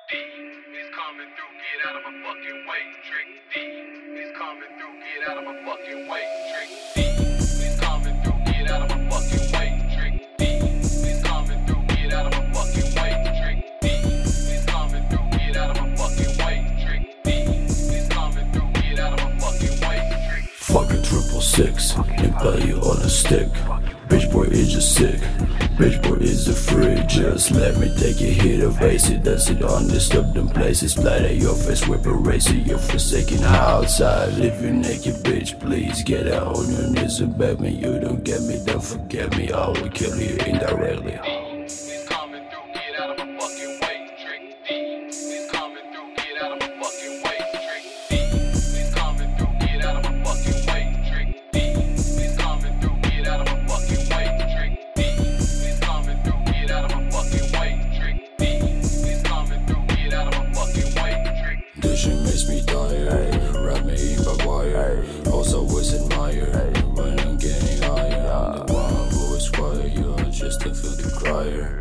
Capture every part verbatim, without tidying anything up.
D, he's coming through, get out of my fucking way. Trick D, he's coming through, get out of my fucking way. Trick D, he's coming through, get out of my fucking way. Trick D, he's coming through, get out of my fucking way. Trick D, he's coming through, get out of my fucking way. Trick D, he's coming through, get out of my fucking way. Trick Fucking triple six, impale you on a stick. Bitch boy is just sick, bitch boy is a freak. Just let me take a hit of acid, that's it on disturbed places. Splatter your face with a razor, you're forsaken outside. Leave you naked bitch, please get out on your knees and beg me. You don't get me, don't forget me, I will kill you indirectly. He's coming through, get out of my fucking way. Trick D, he's coming through, get out of my fucking way. Trick D, he's coming through, get out of my fucking way. Trick D, he's coming through, get out of my fucking way. Trick D, he's coming through, get out of my fucking way. Trick D, he's coming through, get out of my fucking way. Trick This shit makes me tired, wrap me in by wire. Also always admire, when I'm getting higher. I'm the one who is quiet, you're just a filthy crier.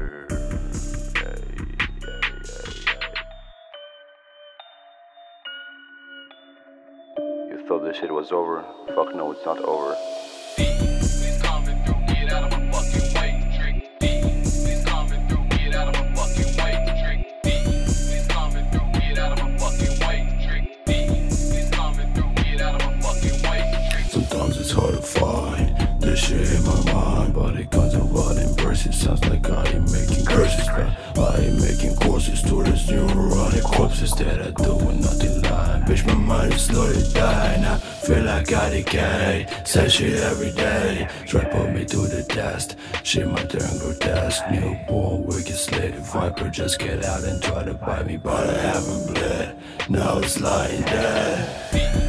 You thought this shit was over? Fuck no, it's not over. D, he's coming through, get out of my fucking way. Trick D, he's coming through, get out of my fucking way. Trick D, he's coming through, get out of my fucking way. Trick D, he's coming through, get out of my fucking way. Trick Sometimes it's hard to find this shit in my mind, but it comes in rotting verses. Sounds like I am making curses, but I am making courses towards neurotic corpses that I do with nothing lying. Bitch, my mind is slowly dying. I feel like I decay. Say shit every day. Try put me to the test. Shit my turn grotesque. Newborn wicked slave. Viper just get out and try to bite me, but I haven't bled. Now it's lying dead.